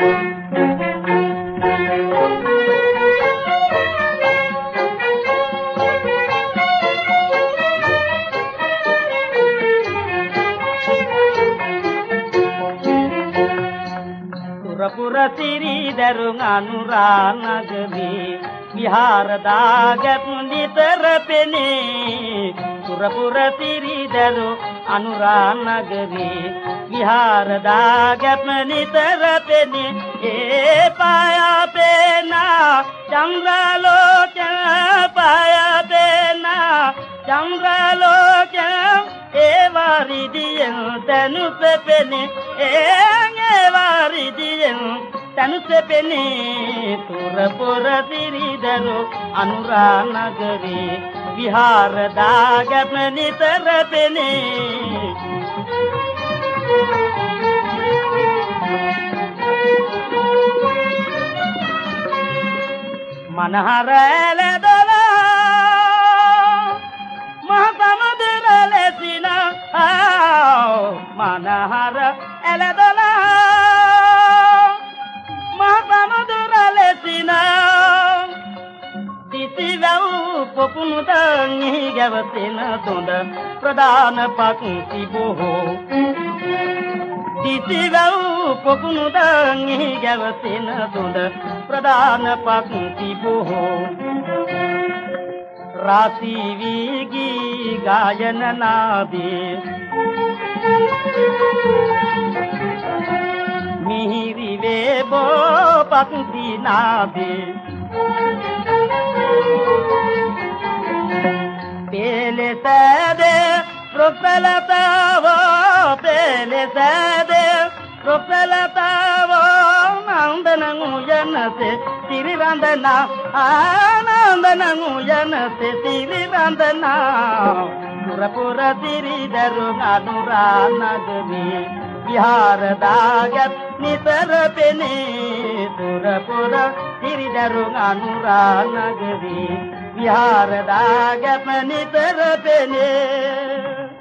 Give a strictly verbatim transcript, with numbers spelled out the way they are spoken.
පුර සිරි දරුන් අනුරානගරේ විහාර දාගත් නිතර පෙනේ පුර පුර සිරි දරු අනුරානගරේ විහාර දාගත් නිතර පෙනේ ඒ පායා පේනා චන්ද්‍රලෝක පායා පේනා චන්ද්‍රලෝක ඒ වාරිදියෙන් තනු පෙපෙනේ ඒ වාරිදියෙන් තනු පෙපෙනේ තුර පොර සිරිදරු අනුරානගරේ විහාර දාගම නිතර පෙනේ මනහර ඇලදලා මහසමුදුර ලෙසින මනහර ඇලදලා මහසමුදුර ලෙසින දිසිවව් පොකුණුදන් එහි ගැවසෙන තොඳ ප්‍රධාන පක්ති බොහෝ දිසිවව් පොකුණුදන් එහි ගැවසෙන තොඳ ප්‍රධාන පක්ති බොහෝ राती वीगी गायन नादे मिहिरी वे बो पंक्ति नादे पेले सदे प्रोपलतावो पेले सदे प्रोपलतावो नंदनमुयनसे तिरिवंदना आनंदनमुयनसे तिरिवंदना पुरपुर तिरिदरु अनुरानगरे विहार दागत नितर पेने पुरपुर तिरिदरु अनुरानगरे विहार दागत नितर पेने